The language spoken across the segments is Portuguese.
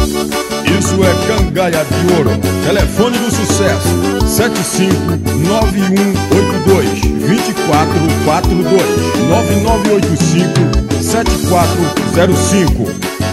Isso é Cangaia de Ouro. Telefone do sucesso: 7591822442 99857405.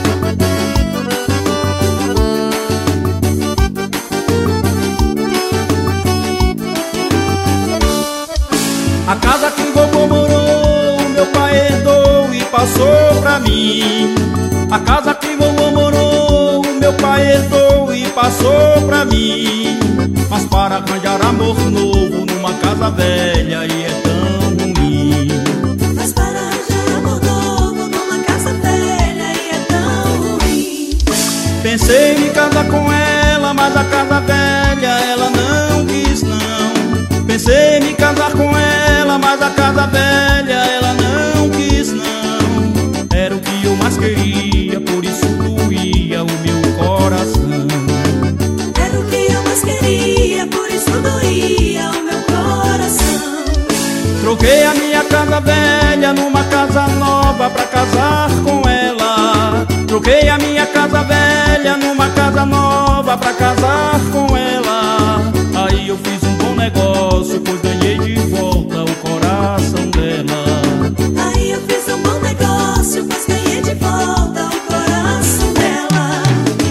A casa que vovô morou, meu pai herdou e passou pra mim. A casa que vovô morou, meu pai herdou e passou pra mim. Mas para arranjar amor novo numa casa velha e é tão ruim. Mas para arranjar amor novo numa casa velha e é tão ruim. Pensei em me casar com ela, mas a casa velha ela não quis não. Pensei em me casar com ela, mas a casa velha ela não quis não. Era o que eu mais queria, por isso doía o meu coração. Era o que eu mais queria, por isso doía o meu coração. Troquei a minha casa velha numa casa nova pra casar com ela. Troquei a minha casa velha numa casa nova pra casar com ela. Aí eu fiz um bom negócio, pois ganhei de volta o coração dela. Aí eu fiz um bom negócio, pois ganhei de volta o coração dela.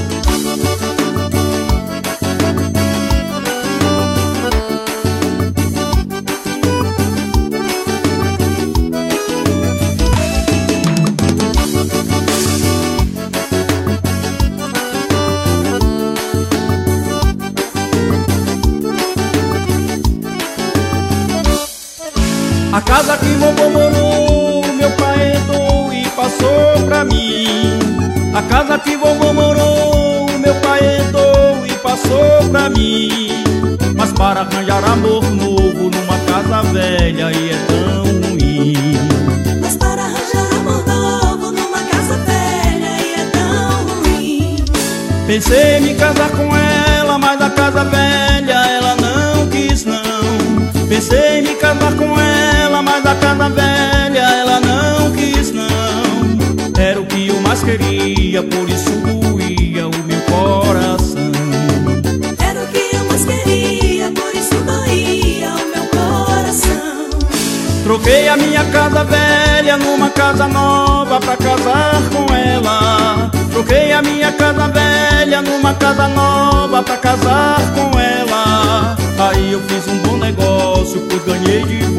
A casa que vovô morou, meu pai herdou e passou pra mim. A casa que vovô morou, meu pai herdou e passou pra mim. Mas para arranjar amor novo numa casa velha e é tão ruim. Mas para arranjar amor novo numa casa velha e é tão ruim. Pensei em me casar com ela, mas a casa velha ela não quis não. Pensei em me casar com ela, mas a casa velha ela não quis não. Era o que eu mais queria, por isso doía o meu coração. Era o que eu mais queria, por isso doía o meu coração. Troquei a minha casa velha numa casa nova pra casar com ela. Troquei a minha casa velha numa casa nova pra casar com ela. Aí eu fiz um bom negócio, pois ganhei de